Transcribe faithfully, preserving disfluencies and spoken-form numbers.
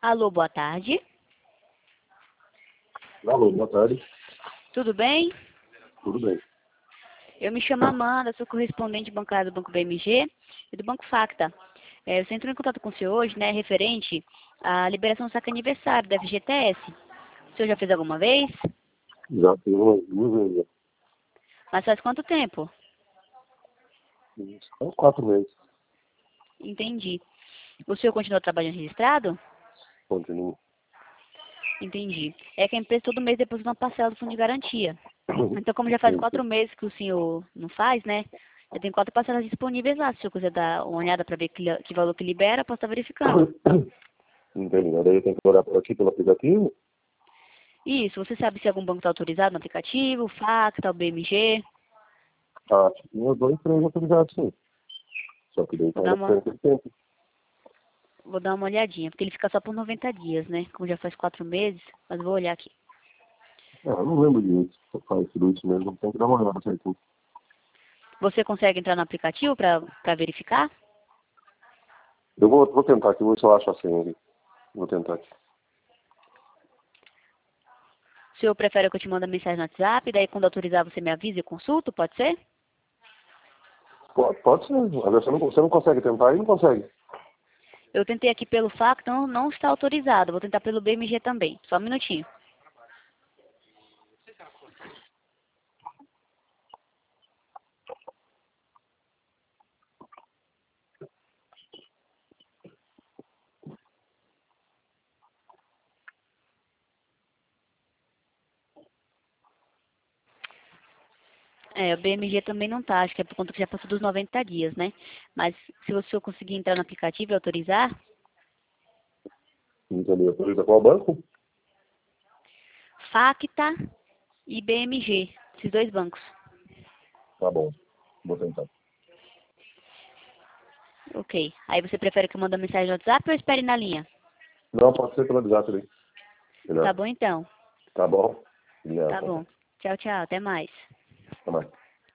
Alô, boa tarde. Alô, boa tarde. Tudo bem? Tudo bem. Eu me chamo Amanda, sou correspondente bancária do Banco B M G e do Banco Facta. É, eu entrou em contato com o senhor hoje, né, referente à liberação do saque aniversário da F G T S. O senhor já fez alguma vez? Já fiz umas duas vezes. Mas faz quanto tempo? São quatro meses. Entendi. O senhor continua trabalhando registrado? Continuo. Entendi. É que a empresa todo mês deposita uma parcela do fundo de garantia. Então, como já faz quatro meses que o senhor não faz, né? Eu tenho quatro parcelas disponíveis lá. Se o senhor quiser dar uma olhada para ver que, que valor que libera, posso estar verificando. Entendi. Daí eu tenho que olhar por aqui pelo aplicativo? Isso, você sabe se algum banco está autorizado no aplicativo, o Facta, o B M G? Ah, tinha dois, três autorizados, sim. Só que daí Vou tá dar na uma, frente do tempo. vou dar uma olhadinha, porque ele fica só por noventa dias, né? Como já faz quatro meses, mas vou olhar aqui. Ah, eu não lembro disso. Se faz tudo isso mesmo, tem que dar uma olhada certinho. Você consegue entrar no aplicativo para verificar? Eu vou, vou tentar aqui, vou ver se eu acho a senha aqui. Vou tentar aqui. O senhor prefere que eu te mande a mensagem no WhatsApp, daí quando autorizar você me avisa e eu consulto, pode ser? Pode, pode ser. Agora você não, você não consegue tentar e não consegue. Eu tentei aqui pelo Facta, não, não está autorizado. Vou tentar pelo B M G também. Só um minutinho. É, o B M G também não tá, acho que é por conta que já passou dos noventa dias, né? Mas se o senhor conseguir entrar no aplicativo e autorizar, Entendeu? Autoriza qual banco? Facta e B M G, esses dois bancos. Tá bom. Vou tentar. Ok. Aí você prefere que eu mande a mensagem no WhatsApp ou espere na linha? Não, pode ser pelo WhatsApp ali. Melhor. Tá bom então. Tá bom? Obrigado. Tá bom. Tchau, tchau. Até mais. Até mais.